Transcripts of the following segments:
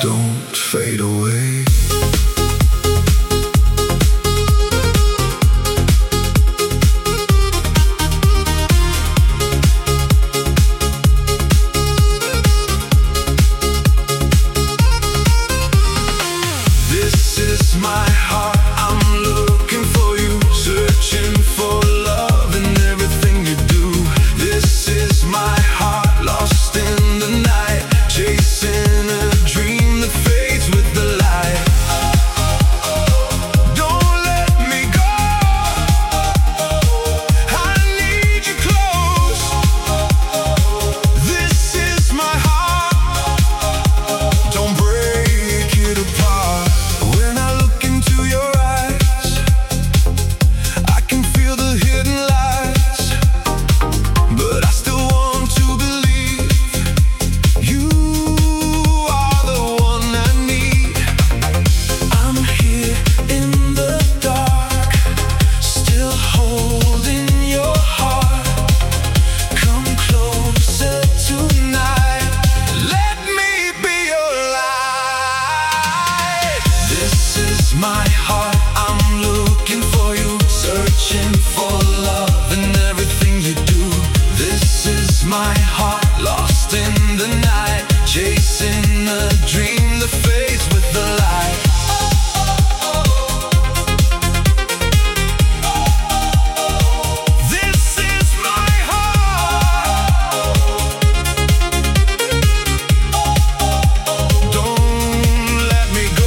don't fade away. This is my heart, I'm looking for you, searching for love in everything you do. This is my heart, lost in the night, chasing a dream that fades with the light. Don't let me go, I need you close. This is my heart, don't break it apart. When I look into your eyes, I can feel the hidden lies, but I still want to believe you are the one I need. I'm here in the dark, still holding your heart. Come closer tonight, let me be your light. This is my heart, I'm looking for you, searching for love in everything you do. This is my heart, lost in the night, chasing a dream that fades with the light. This is my heart, don't let me go.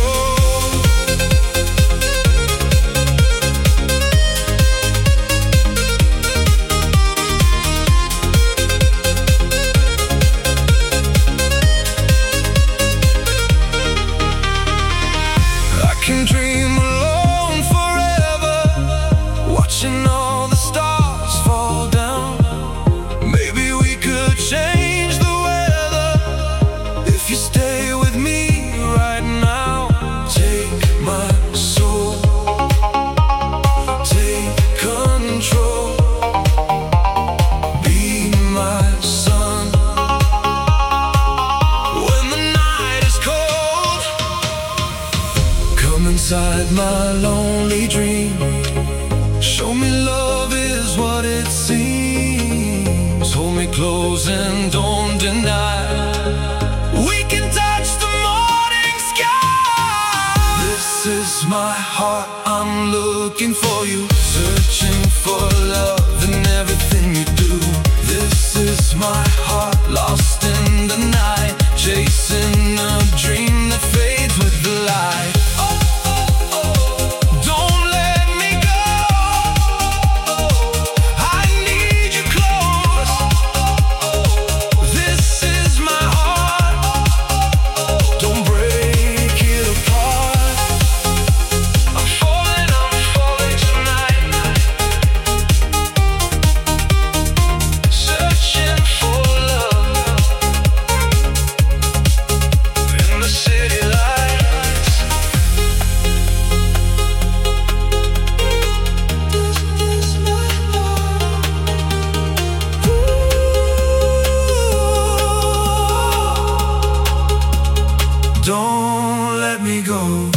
I can dream alone forever, watching all the stars fall down. Maybe we could change the weather if you stay with me right now. Take my soul, take control, be my sun. When the night is cold, come inside my lonely dream. Show me love is what it seems. Hold me close and don't deny. We can touch the morning sky. This is my heart, I'm looking for you, searching for love in everything you do. This is my heart, lost in the night, chasing a dream that fades with the light. Don't let me go, I need you close. This is my heart, don't break it apart. I'm falling tonight, searching for love in the city lights. Don't let me go.